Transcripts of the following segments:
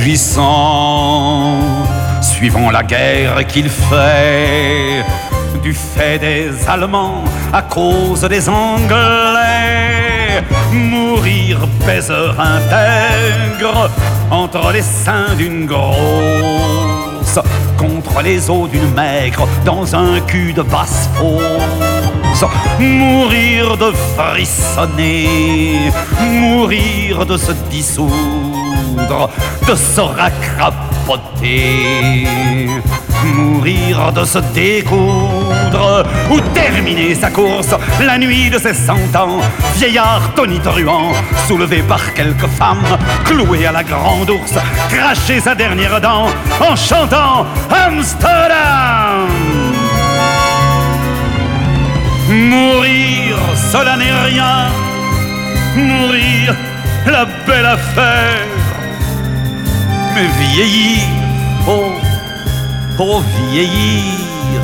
rougissant, suivant la guerre qu'il fait, du fait des Allemands à cause des Anglais. Mourir baiseur intègre entre les seins d'une grosse, contre les os d'une maigre dans un cul de basse-fosse. Mourir de frissonner, mourir de se dissoudre, de se racrapoter, mourir de se découdre, ou terminer sa course la nuit de ses 100 ans, vieillard tonitruant, soulevé par quelques femmes, cloué à la grande ours, cracher sa dernière dent en chantant Amsterdam. Mourir, cela n'est rien, mourir, la belle affaire, mais vieillir, oh, oh vieillir.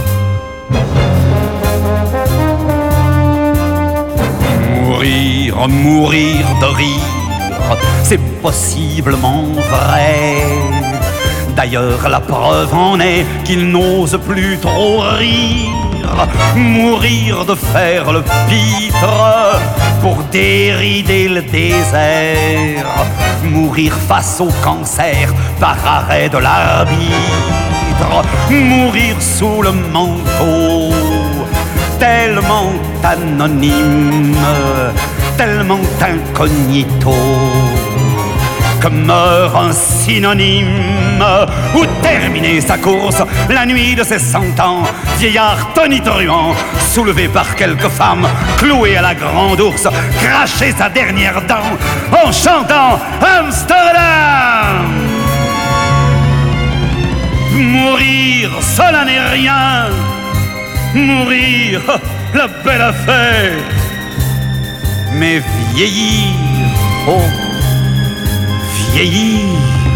Mourir, mourir de rire, c'est possiblement vrai. D'ailleurs, la preuve en est qu'il n'ose plus trop rire. Mourir de faire le pitre pour dérider le désert. Mourir face au cancer par arrêt de l'arbitre. Mourir sous le manteau, tellement anonyme, tellement incognito, que meurt un synonyme, ou terminer sa course la nuit de ses 100 ans, vieillard tonitruant, soulevé par quelques femmes, cloué à la grande ours, cracher sa dernière dent en chantant Amsterdam. Mourir, cela n'est rien, mourir, la belle affaire, mais vieillir, oh, vieillir.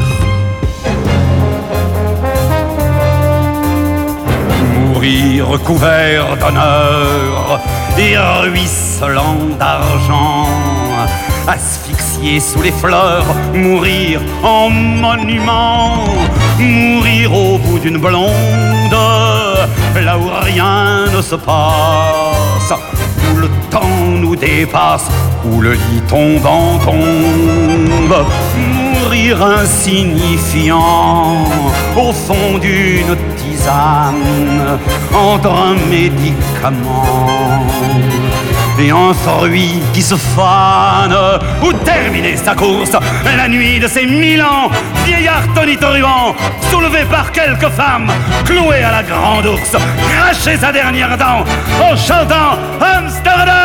Mourir couvert d'honneur et ruisselant d'argent, asphyxié sous les fleurs, mourir en monument, mourir au bout d'une blonde, là où rien ne se passe, où le temps nous dépasse, où le lit tombant tombe. Mourir insignifiant au fond d'une tisane, entre un médicament et un fruit qui se fane, ou terminer sa course la nuit de ses 1000 ans, vieillard tonitruant, soulevé par quelques femmes, cloué à la grande ours, cracher sa dernière dent en chantant Amsterdam.